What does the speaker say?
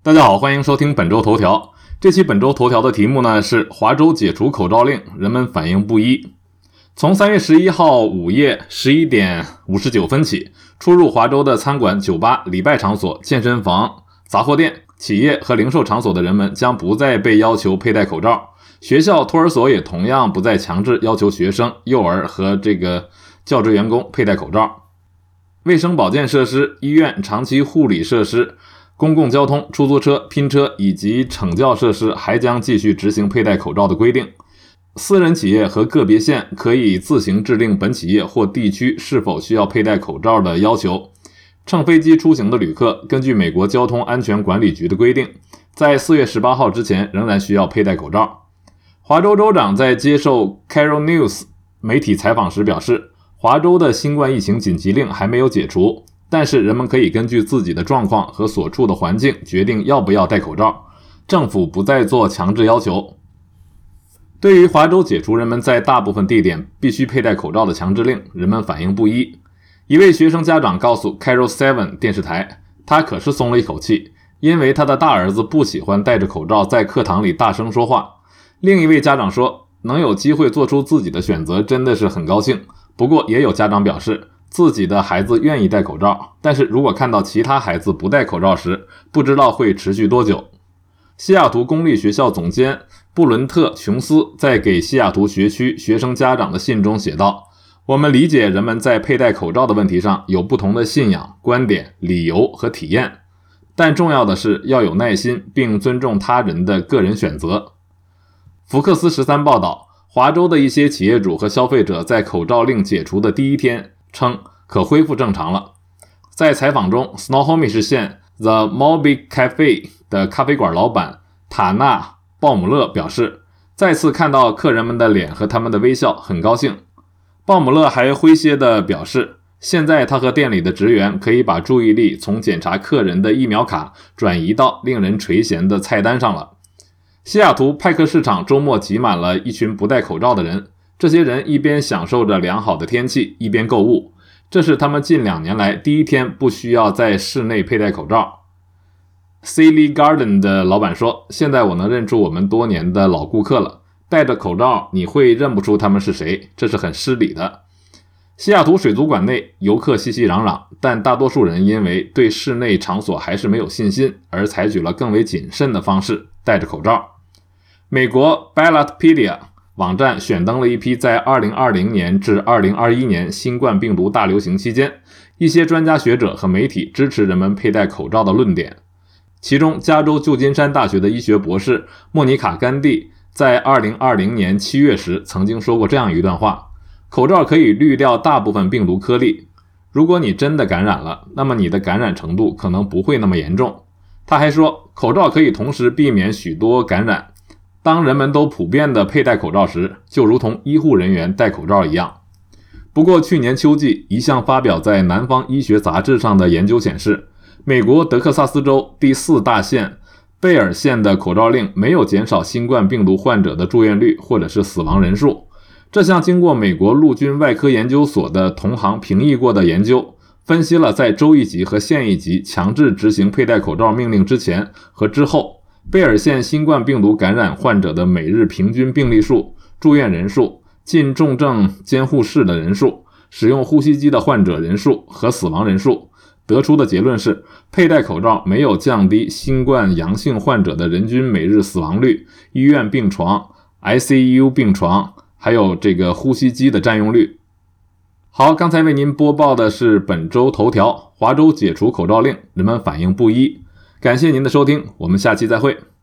大家好，欢迎收听本周头条。这期本周头条的题目呢是华州解除口罩令，人们反应不一。从3月11号午夜11点59分起，出入华州的餐馆、酒吧、礼拜场所、健身房、杂货店、企业和零售场所的人们将不再被要求佩戴口罩。学校、托儿所也同样不再强制要求学生、幼儿和教职员工佩戴口罩。卫生保健设施、医院、长期护理设施、公共交通、出租车、拼车以及惩教设施还将继续执行佩戴口罩的规定。私人企业和个别县可以自行制定本企业或地区是否需要佩戴口罩的要求。乘飞机出行的旅客根据美国交通安全管理局的规定，在4月18号之前仍然需要佩戴口罩。华州州长在接受 Carol News 媒体采访时表示，华州的新冠疫情紧急令还没有解除，但是人们可以根据自己的状况和所处的环境决定要不要戴口罩，政府不再做强制要求。对于华州解除人们在大部分地点必须佩戴口罩的强制令，人们反应不一。一位学生家长告诉 Carol 7电视台，他可是松了一口气，因为他的大儿子不喜欢戴着口罩在课堂里大声说话。另一位家长说，能有机会做出自己的选择真的是很高兴。不过也有家长表示，自己的孩子愿意戴口罩，但是如果看到其他孩子不戴口罩时，不知道会持续多久。西雅图公立学校总监布伦特·琼斯在给西雅图学区学生家长的信中写道，我们理解人们在佩戴口罩的问题上有不同的信仰、观点、理由和体验，但重要的是要有耐心并尊重他人的个人选择。福克斯13报道，华州的一些企业主和消费者在口罩令解除的第一天称可恢复正常了。在采访中， Snohomish 县 The Moby Cafe 的咖啡馆老板塔纳·鲍姆勒表示，再次看到客人们的脸和他们的微笑，很高兴。鲍姆勒还诙谐地表示，现在他和店里的职员可以把注意力从检查客人的疫苗卡转移到令人垂涎的菜单上了。西雅图派克市场周末挤满了一群不戴口罩的人，这些人一边享受着良好的天气，一边购物。这是他们近2年来第一天不需要在室内佩戴口罩。Silly Garden 的老板说，现在我能认出我们多年的老顾客了，戴着口罩你会认不出他们是谁，这是很失礼的。西雅图水族馆内游客熙熙攘攘，但大多数人因为对室内场所还是没有信心，而采取了更为谨慎的方式，戴着口罩。美国 Ballotpedia 网站选登了一批在2020年至2021年新冠病毒大流行期间，一些专家学者和媒体支持人们佩戴口罩的论点。其中，加州旧金山大学的医学博士莫妮卡·甘地在2020年7月时曾经说过这样一段话，口罩可以滤掉大部分病毒颗粒，如果你真的感染了，那么你的感染程度可能不会那么严重。他还说，口罩可以同时避免许多感染，当人们都普遍地佩戴口罩时，就如同医护人员戴口罩一样。不过去年秋季，一项发表在南方医学杂志上的研究显示，美国德克萨斯州第4大县贝尔县的口罩令没有减少新冠病毒患者的住院率或者是死亡人数。这项经过美国陆军外科研究所的同行评议过的研究，分析了在州一级和县一级强制执行佩戴口罩命令之前和之后，贝尔县新冠病毒感染患者的每日平均病例数、住院人数、进重症监护室的人数、使用呼吸机的患者人数和死亡人数。得出的结论是，佩戴口罩没有降低新冠阳性患者的人均每日死亡率、医院病床、ICU 病床，还有呼吸机的占用率。好，刚才为您播报的是本周头条，华州解除口罩令，人们反应不一。感谢您的收听，我们下期再会。